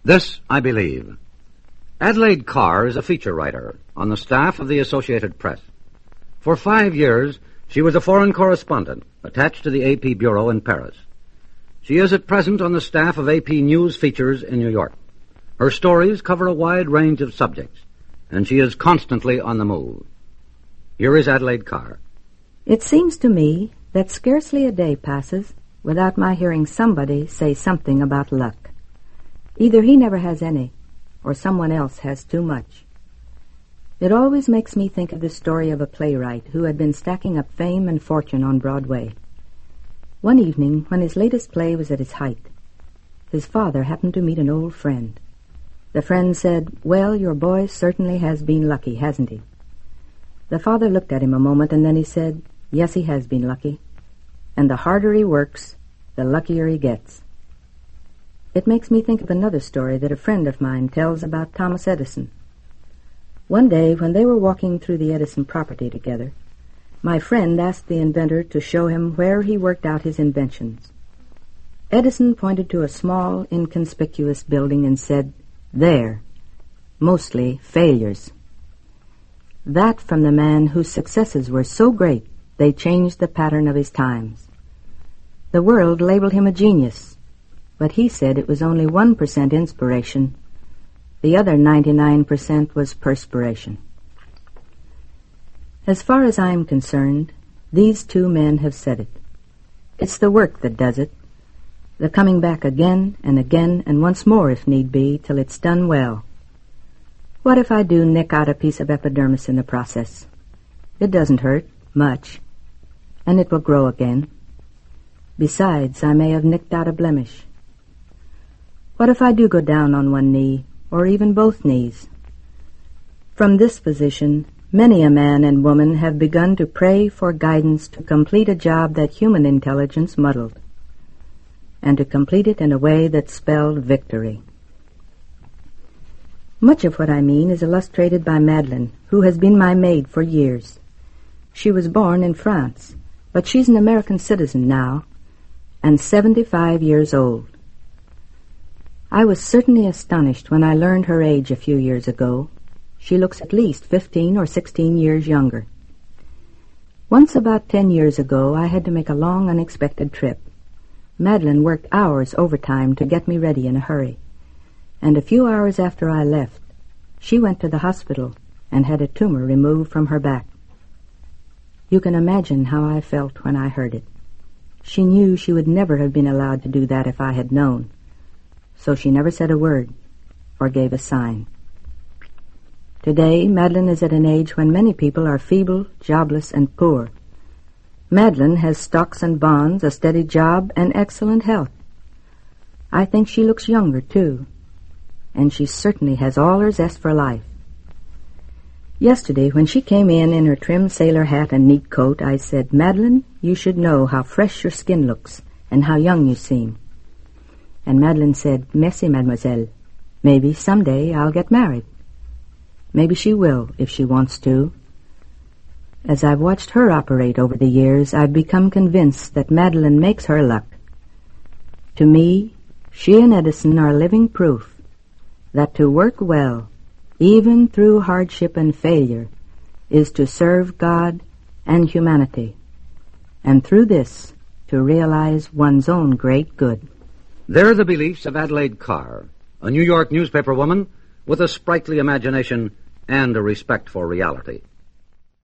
This I believe. Adelaide Carr is a feature writer on the staff of the Associated Press. For 5 years, she was a foreign correspondent attached to the AP Bureau in Paris. She is at present on the staff of AP News Features in New York. Her stories cover a wide range of subjects, and she is constantly on the move. Here is Adelaide Carr. It seems to me that scarcely a day passes without my hearing somebody say something about luck. Either he never has any, or someone else has too much. It always makes me think of the story of a playwright who had been stacking up fame and fortune on Broadway. One evening, when his latest play was at its height, his father happened to meet an old friend. The friend said, "Well, your boy certainly has been lucky, hasn't he?" The father looked at him a moment, and then he said, "Yes, he has been lucky. And the harder he works, the luckier he gets." It makes me think of another story that a friend of mine tells about Thomas Edison. One day, when they were walking through the Edison property together, my friend asked the inventor to show him where he worked out his inventions. Edison pointed to a small, inconspicuous building and said, "There, mostly failures." That from the man whose successes were so great they changed the pattern of his times. The world labeled him a genius, but he said it was only 1% inspiration. The other 99% was perspiration. As far as I'm concerned, these two men have said it. It's the work that does it, the coming back again and once more if need be, till it's done well. What if I do nick out a piece of epidermis in the process? It doesn't hurt much, and it will grow again. Besides, I may have nicked out a blemish. What if I do go down on one knee, or even both knees? From this position, many a man and woman have begun to pray for guidance to complete a job that human intelligence muddled, and to complete it in a way that spelled victory. Much of what I mean is illustrated by Madeleine, who has been my maid for years. She was born in France, but she's an American citizen now, and 75 years old. I was certainly astonished when I learned her age a few years ago. She looks at least 15 or 16 years younger. Once about 10 years ago, I had to make a long, unexpected trip. Madeleine worked hours overtime to get me ready in a hurry, and a few hours after I left, she went to the hospital and had a tumor removed from her back. You can imagine how I felt when I heard it. She knew she would never have been allowed to do that if I had known, so she never said a word or gave a sign. Today, Madeleine is at an age when many people are feeble, jobless, and poor. Madeleine has stocks and bonds, a steady job, and excellent health. I think she looks younger, too, and she certainly has all her zest for life. Yesterday, when she came in her trim sailor hat and neat coat, I said, "Madeleine, you should know how fresh your skin looks and how young you seem." And Madeleine said, "Merci, mademoiselle. Maybe someday I'll get married." Maybe she will, if she wants to. As I've watched her operate over the years, I've become convinced that Madeleine makes her luck. To me, she and Edison are living proof that to work well, even through hardship and failure, is to serve God and humanity, and through this, to realize one's own great good. They're the beliefs of Adelaide Carr, a New York newspaper woman with a sprightly imagination and a respect for reality.